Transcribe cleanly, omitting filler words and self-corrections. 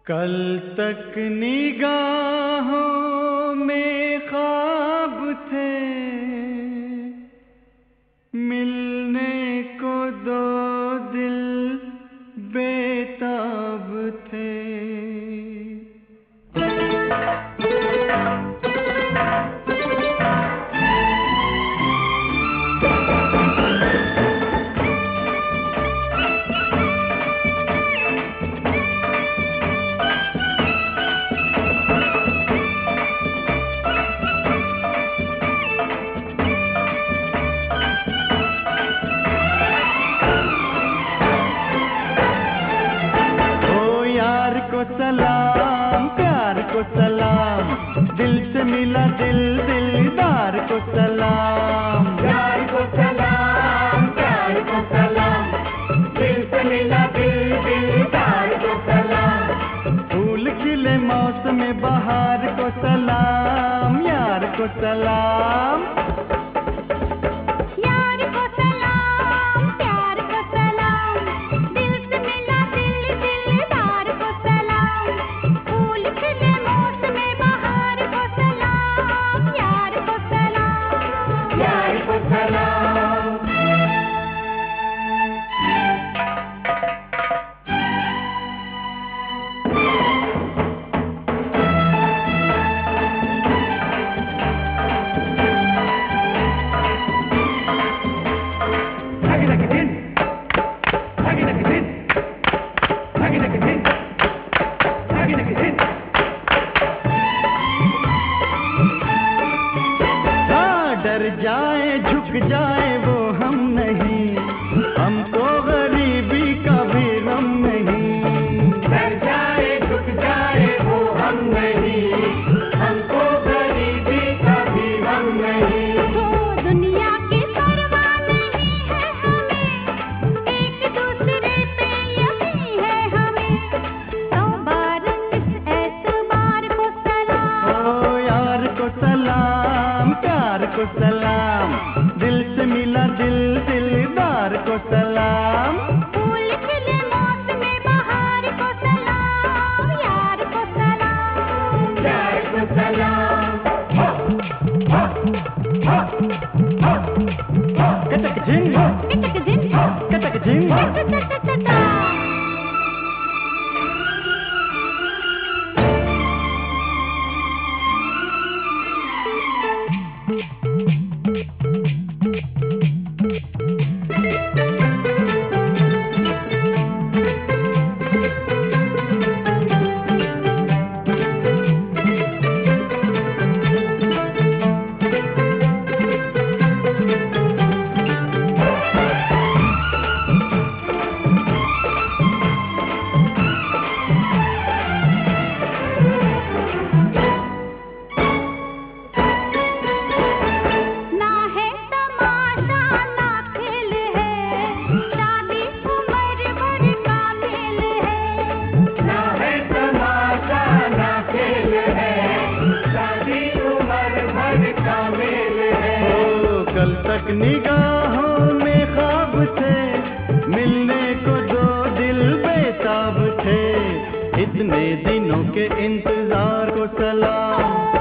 कल तक निगाहों में ख्वाब थे, मिलने को दो दिल बेताब थे। सलाम प्यार को सलाम, दिल से मिला दिल दिलदार को सलाम। प्यार को सलाम, प्यार को सलाम, दिल से मिला दिल दिलदार को सलाम। फूल खिले मौसम बहार को सलाम, यार को सलाम। डर जाए झुक जाए वो हम नहीं, हमको गरीबी का भी गम नहीं। डर जाए झुक जाए वो हम नहीं, हमको गरीबी का भी गम नहीं। तो दुनिया की परवाह नहीं है हमें, एक दूसरे पे यकीन है हमें। तो बार इस एतबार को सलाम, ओ यार को सलाम प्यार को सलाम, दिल से मिला दिल दिलदार को सलाम। फूल खिले मौसम बहार को सलाम, यार को सलाम। प्यार को सलाम। कटक झिन कटक जिन कटक झिन। टा कल तक निगाहों में ख्वाब थे, मिलने को दो दिल बेताब थे। इतने दिनों के इंतजार को सलाम।